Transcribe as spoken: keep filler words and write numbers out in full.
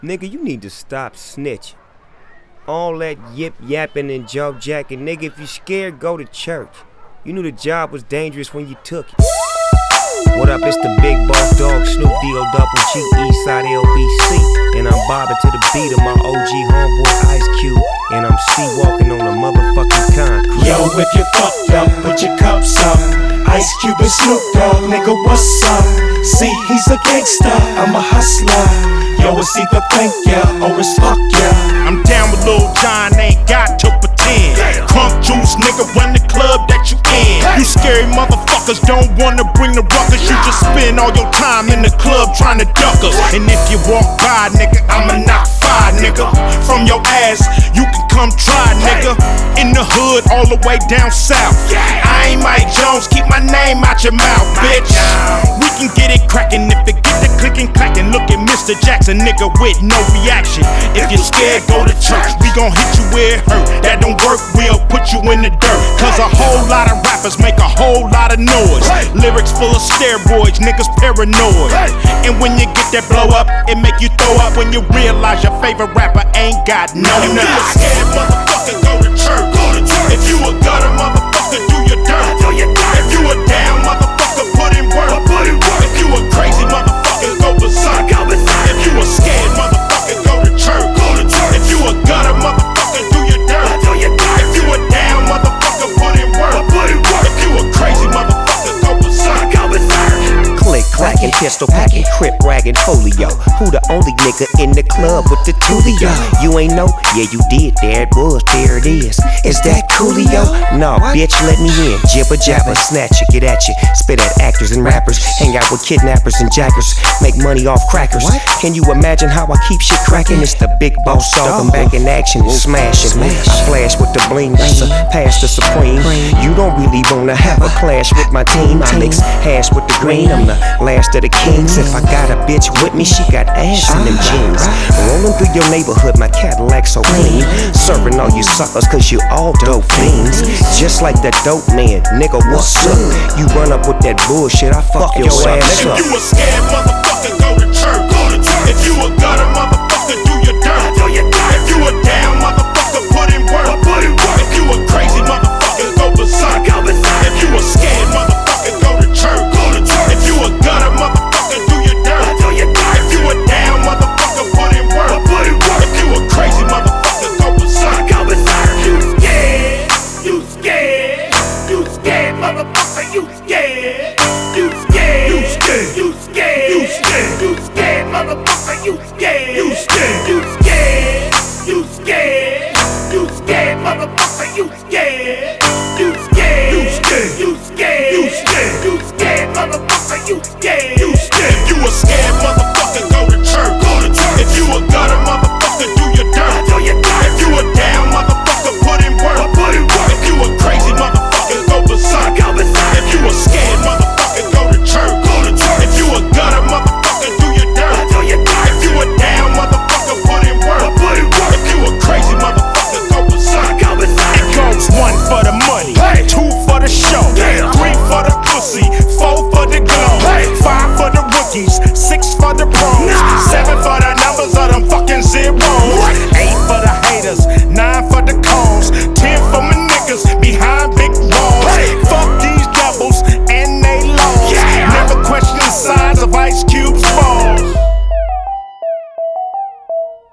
Nigga, you need to stop snitching. All that yip yapping and jaw jacking. Nigga, if you scared, go to church. You knew the job was dangerous when you took it. What up, it's the big boss dog, Snoop D O double G, Eastside L B C. And I'm bobbing to the beat of my O G homeboy Ice Cube. And I'm C-walking on a motherfucking concrete. Yo, if you fucked up, put your cups up. Ice Cube and Snoop Dogg, nigga, what's up? See, he's a gangster, I'm a hustler. Yo, it's either thank ya or it's fuck ya. I'm down with Lil Jon, ain't got to pretend. Crunk juice, nigga, run the club that you in. You scary motherfuckers don't wanna bring the ruckus. You just spend all your time in the club trying to duck us. And if you walk by, nigga, I'ma knock five, nigga. From your ass, you can come try, nigga. In the hood, all the way down south. I ain't Mike Jones, keep my name out your mouth, bitch. We can get it crackin' if it get the clickin' clackin'. Look at Mister Jackson, nigga, with no reaction. If you're scared, go to church. We gon' hit you where it hurt. That don't work, we'll put you in the dirt. Cause a whole lot of rappers make a whole lot of noise. Lyrics full of steroids, niggas paranoid. And when you get that blow up, it make you throw up when you realize your favorite rapper ain't got no nuts. If you a scared motherfucker, go to church. If you a gutter motherfucker, do your dirt. If you a down motherfucker, put in work. If you a crazy motherfucker, go berserk. If you a scared motherfucker, go to church. If you a gutter motherfucker, do your dirt. If you a down motherfucker, put in work. If you a crazy motherfucker, go berserk. Click, clacking, pistol packing, crip ragging, folio. Who the only nigga in the club with the Tulio? You ain't know? Yeah, you did. There it was, there it is. Is that Coolio? No, bitch, let me in. Jibber jabber, snatch it, get at you. Spit at actors and rappers. Hang out with kidnappers and jackers. Make money off crackers. Can you imagine how I keep shit cracking? It's the big boss dog. I'm back in action, smashing. I flash with the bling, pass the supreme. You don't really wanna have a clash with my team. I mix hash with the green. I'm the last of the kings. If I got a bitch with me, she got ass in them jeans. Rolling through your neighborhood, my Cadillac so clean. Serving all you suckers cause you all dope fiends. Just like that dope man, nigga, what's up? You run up with that bullshit, I fuck your ass up. If you a scared motherfucker, go to church. If you a gutter motherfucker, do your dirt. If you a down motherfucker, put in work. If you a crazy motherfucker, go berserk. If you a scared motherfucker, go to church. If you a gutter motherfucker, do your dirt. If you a down motherfucker, put in work. If you a crazy motherfucker, go berserk. You scared, you scared, you scared, motherfucker, you scared. You scared, you scared, you scared, you scared, you scared, motherfucker, you scared. You scared, you scared.